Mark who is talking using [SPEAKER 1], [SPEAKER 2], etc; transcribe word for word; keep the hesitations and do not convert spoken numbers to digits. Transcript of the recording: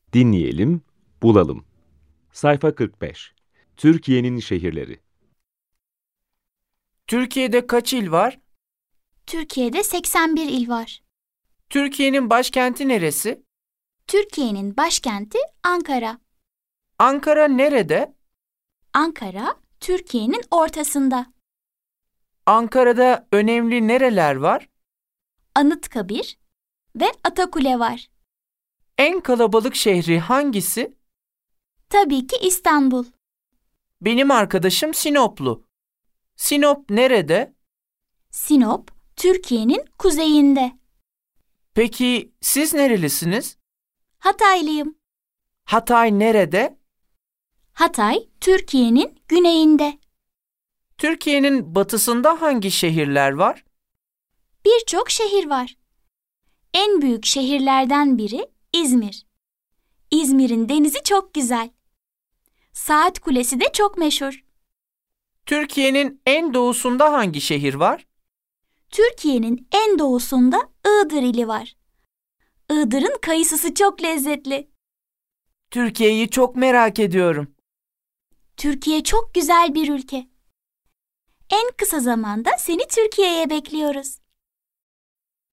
[SPEAKER 1] Dinleyelim, bulalım. Sayfa kırk beş. Türkiye'nin şehirleri.
[SPEAKER 2] Türkiye'de kaç il var?
[SPEAKER 3] Türkiye'de seksen bir il var.
[SPEAKER 2] Türkiye'nin başkenti neresi?
[SPEAKER 3] Türkiye'nin başkenti Ankara.
[SPEAKER 2] Ankara nerede?
[SPEAKER 3] Ankara, Türkiye'nin ortasında.
[SPEAKER 2] Ankara'da önemli nereler var?
[SPEAKER 3] Anıtkabir ve Atakule var.
[SPEAKER 2] En kalabalık şehri hangisi?
[SPEAKER 3] Tabii ki İstanbul.
[SPEAKER 2] Benim arkadaşım Sinoplu. Sinop nerede?
[SPEAKER 3] Sinop, Türkiye'nin kuzeyinde.
[SPEAKER 2] Peki siz nerelisiniz?
[SPEAKER 3] Hataylıyım.
[SPEAKER 2] Hatay nerede?
[SPEAKER 3] Hatay, Türkiye'nin güneyinde.
[SPEAKER 2] Türkiye'nin batısında hangi şehirler var?
[SPEAKER 3] Birçok şehir var. En büyük şehirlerden biri İzmir. İzmir'in denizi çok güzel. Saat Kulesi de çok meşhur.
[SPEAKER 2] Türkiye'nin en doğusunda hangi şehir var?
[SPEAKER 3] Türkiye'nin en doğusunda Iğdır ili var. Iğdır'ın kayısısı çok lezzetli.
[SPEAKER 2] Türkiye'yi çok merak ediyorum.
[SPEAKER 3] Türkiye çok güzel bir ülke. En kısa zamanda seni Türkiye'ye bekliyoruz.